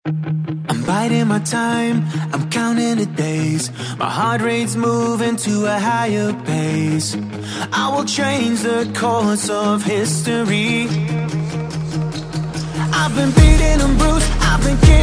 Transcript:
I'm biding my time, I'm counting the days. My heart rate's moving to a higher pace. I will change the course of history. I've been beaten and bruised, I've been